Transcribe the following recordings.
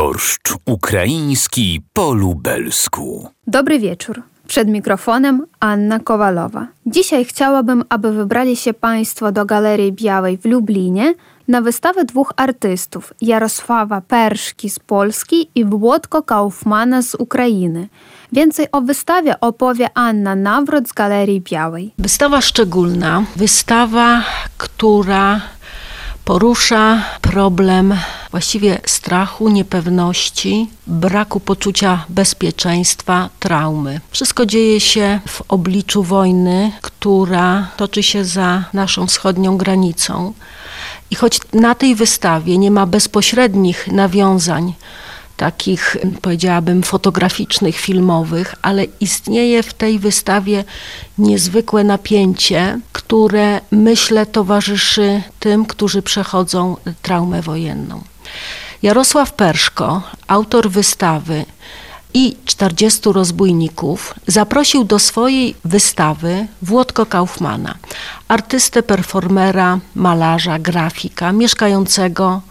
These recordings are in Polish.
Borszt ukraiński po lubelsku. Dobry wieczór. Przed mikrofonem Anna Kowalowa. Dzisiaj chciałabym, aby wybrali się Państwo do Galerii Białej w Lublinie na wystawę dwóch artystów, Jarosława Perszki z Polski i Włodka Kaufmana z Ukrainy. Więcej o wystawie opowie Anna Nawrot z Galerii Białej. Wystawa szczególna, wystawa, która porusza problem właściwie strachu, niepewności, braku poczucia bezpieczeństwa, traumy. Wszystko dzieje się w obliczu wojny, która toczy się za naszą wschodnią granicą. I choć na tej wystawie nie ma bezpośrednich nawiązań, takich, powiedziałabym, fotograficznych, filmowych, ale istnieje w tej wystawie niezwykłe napięcie, które, myślę, towarzyszy tym, którzy przechodzą traumę wojenną. Jarosław Perszko, autor wystawy i 40 rozbójników, zaprosił do swojej wystawy Włodka Kaufmana, artystę, performera, malarza, grafika, mieszkającego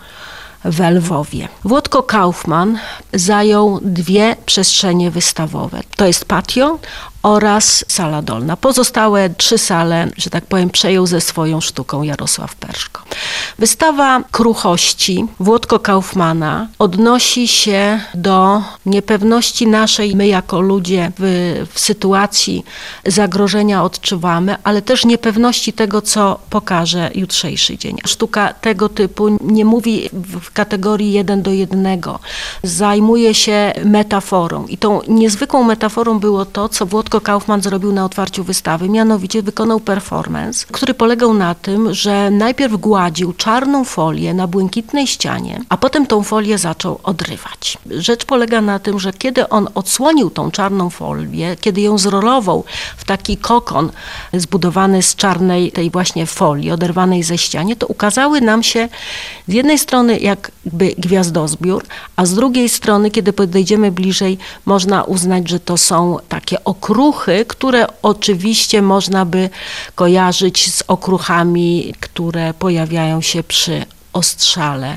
w Lwowie. Włodko Kaufman zajął dwie przestrzenie wystawowe. To jest patio oraz sala dolna. Pozostałe 3 sale, że tak powiem, przejął ze swoją sztuką Jarosław Perszko. Wystawa kruchości Włodka Kaufmana odnosi się do niepewności naszej, my jako ludzie w sytuacji zagrożenia odczuwamy, ale też niepewności tego, co pokaże jutrzejszy dzień. Sztuka tego typu nie mówi w kategorii 1 do 1. Zajmuje się metaforą i tą niezwykłą metaforą było to, co Włodko Kaufman zrobił na otwarciu wystawy, mianowicie wykonał performance, który polegał na tym, że najpierw gładził czarną folię na błękitnej ścianie, a potem tą folię zaczął odrywać. Rzecz polega na tym, że kiedy on odsłonił tą czarną folię, kiedy ją zrolował w taki kokon zbudowany z czarnej tej właśnie folii oderwanej ze ściany, to ukazały nam się z jednej strony jakby gwiazdozbiór, a z drugiej strony, kiedy podejdziemy bliżej, można uznać, że to są takie okruchy, które oczywiście można by kojarzyć z okruchami, które pojawiają się przy ostrzale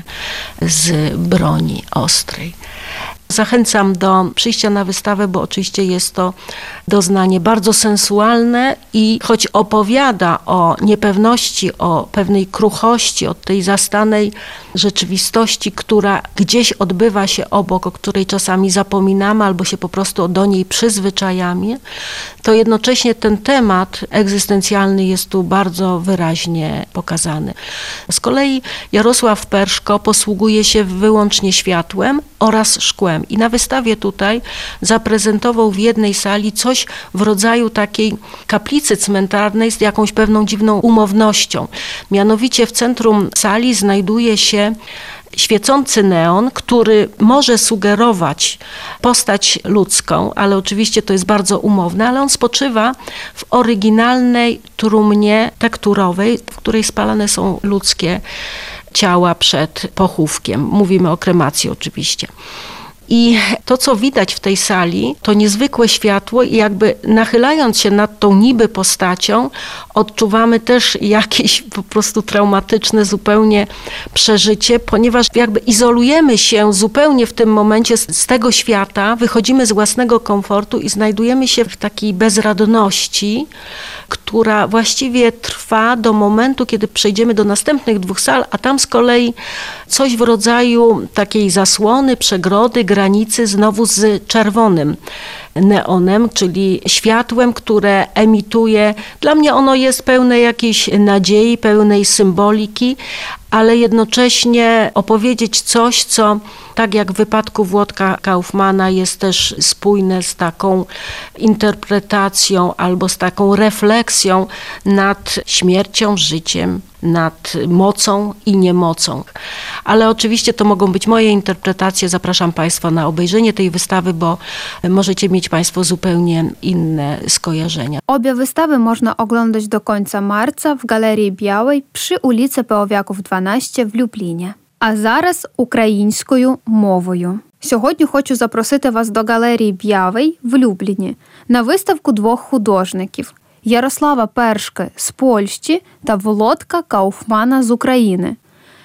z broni ostrej. Zachęcam do przyjścia na wystawę, bo oczywiście jest to doznanie bardzo sensualne i choć opowiada o niepewności, o pewnej kruchości, o tej zastanej rzeczywistości, która gdzieś odbywa się obok, o której czasami zapominamy albo się po prostu do niej przyzwyczajamy, to jednocześnie ten temat egzystencjalny jest tu bardzo wyraźnie pokazany. Z kolei Jarosław Perszko posługuje się wyłącznie światłem oraz szkłem. I na wystawie tutaj zaprezentował w jednej sali coś w rodzaju takiej kaplicy cmentarnej z jakąś pewną dziwną umownością. Mianowicie w centrum sali znajduje się świecący neon, który może sugerować postać ludzką, ale oczywiście to jest bardzo umowne, ale on spoczywa w oryginalnej trumnie tekturowej, w której spalane są ludzkie ciała przed pochówkiem. Mówimy o kremacji oczywiście. I to, co widać w tej sali, to niezwykłe światło i jakby nachylając się nad tą niby postacią, odczuwamy też jakieś po prostu traumatyczne zupełnie przeżycie, ponieważ jakby izolujemy się zupełnie w tym momencie z tego świata, wychodzimy z własnego komfortu i znajdujemy się w takiej bezradności, która właściwie trwa do momentu, kiedy przejdziemy do następnych 2 sal, a tam z kolei coś w rodzaju takiej zasłony, przegrody, granicy znowu z czerwonym neonem, czyli światłem, które emituje. Dla mnie ono jest pełne jakiejś nadziei, pełnej symboliki, ale jednocześnie opowiedzieć coś, co tak jak w wypadku Włodka Kaufmana jest też spójne z taką interpretacją albo z taką refleksją nad śmiercią, życiem, nad mocą i niemocą. Ale oczywiście to mogą być moje interpretacje. Zapraszam Państwa na obejrzenie tej wystawy, bo możecie mieć Państwo zupełnie inne skojarzenia. Obie wystawy można oglądać do końca marca w Galerii Białej przy ulicy Павловяков 12 в Любліні. А зараз українською мовою. Сьогодні хочу запросити вас до Галерії Б'явий в Любліні на виставку 2 художників – Ярослава Першки з Польщі та Володка Кауфмана з України.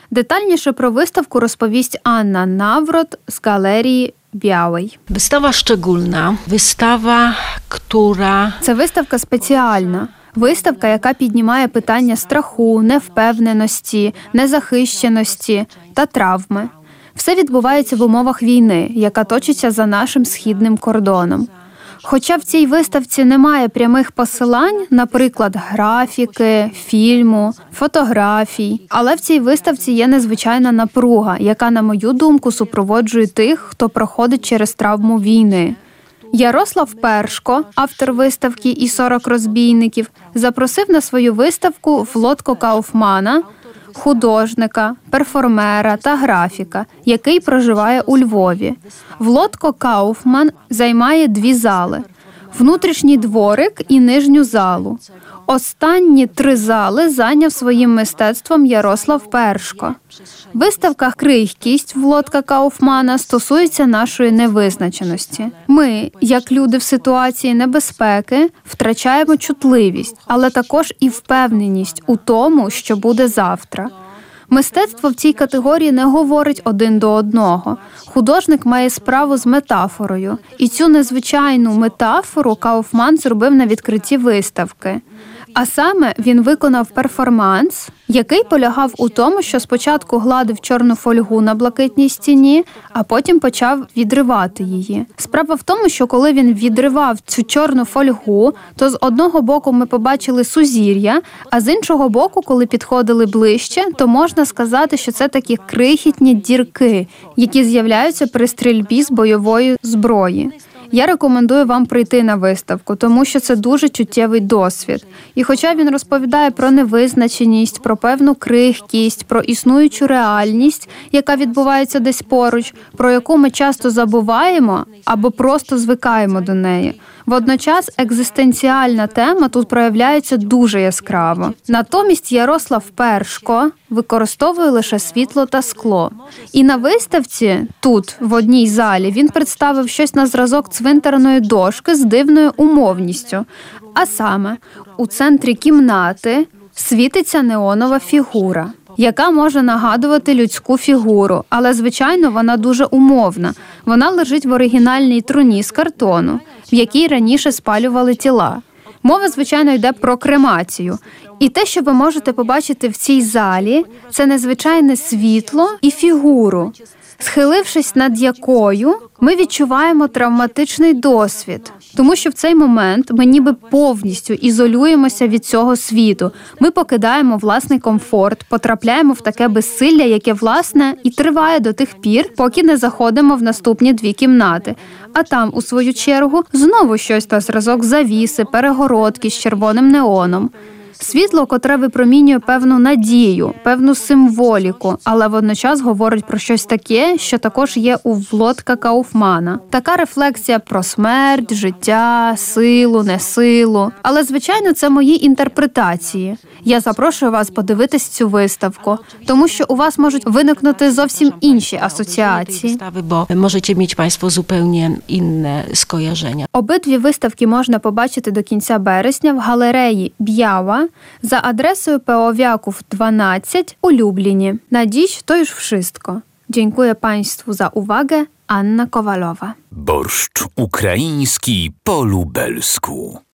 Детальніше про виставку розповість Анна Nawrot z Galerii Białej. Wystawa szczególna, wystawa, która... Це виставка спеціальна. Виставка, яка піднімає питання страху, невпевненості, незахищеності та травми. Все відбувається в умовах війни, яка точиться за нашим східним кордоном. Хоча в цій виставці немає прямих посилань, наприклад, графіки, фільму, фотографій, але в цій виставці є незвичайна напруга, яка, на мою думку, супроводжує тих, хто проходить через травму війни. Ярослав Першко, автор виставки «І 40 розбійників», запросив на свою виставку Влодко Кауфмана, художника, перформера та графіка, який проживає у Львові. Влодко Кауфман займає 2 зали – внутрішній дворик і нижню залу. Останні 3 зали зайняв своїм мистецтвом Ярослав Першко. Виставка «Крихкість» Влодка Кауфмана стосується нашої невизначеності. Ми, як люди в ситуації небезпеки, втрачаємо чутливість, але також і впевненість у тому, що буде завтра. Мистецтво в цій категорії не говорить один до одного. Художник має справу з метафорою. І цю незвичайну метафору Кауфман зробив на відкритті виставки. А саме він виконав перформанс, який полягав у тому, що спочатку гладив чорну фольгу на блакитній стіні, а потім почав відривати її. Справа в тому, що коли він відривав цю чорну фольгу, то з одного боку ми побачили сузір'я, а з іншого боку, коли підходили ближче, то можна сказати, що це такі крихітні дірки, які з'являються при стрільбі з бойової зброї. Я рекомендую вам прийти на виставку, тому що це дуже чуттєвий досвід. І хоча він розповідає про невизначеність, про певну крихкість, про існуючу реальність, яка відбувається десь поруч, про яку ми часто забуваємо або просто звикаємо до неї, водночас екзистенціальна тема тут проявляється дуже яскраво. Натомість Ярослав Першко використовує лише світло та скло. І на виставці, тут, в одній залі, він представив щось на зразок цвинтарної дошки з дивною умовністю. А саме, у центрі кімнати світиться неонова фігура, яка може нагадувати людську фігуру, але, звичайно, вона дуже умовна. Вона лежить в оригінальній труні з картону, в якій раніше спалювали тіла. Мова, звичайно, йде про кремацію. І те, що ви можете побачити в цій залі, це незвичайне світло і фігуру, схилившись над якою ми відчуваємо травматичний досвід. Тому що в цей момент ми ніби повністю ізолюємося від цього світу. Ми покидаємо власний комфорт, потрапляємо в таке безсилля, яке, власне, і триває до тих пір, поки не заходимо в наступні 2 кімнати. А там, у свою чергу, знову щось на зразок завіси, перегородки з червоним неоном. Світло, котре випромінює певну надію, певну символіку, але водночас говорить про щось таке, що також є у Влодка Кауфмана. Така рефлексія про смерть, життя, силу, несилу. Але, звичайно, це мої інтерпретації. Я запрошую вас подивитись цю виставку, тому що у вас можуть виникнути зовсім інші асоціації. Бо можете mieć Państwo zupełnie inne skojarzenia. Обидві виставки можна побачити до кінця березня в галереї Biała за адресою P.O. Wiaków 12 u Lublinie. Na dziś to już wszystko. Dziękuję Państwu za uwagę. Anna Kowalowa. Borszcz ukraiński po lubelsku.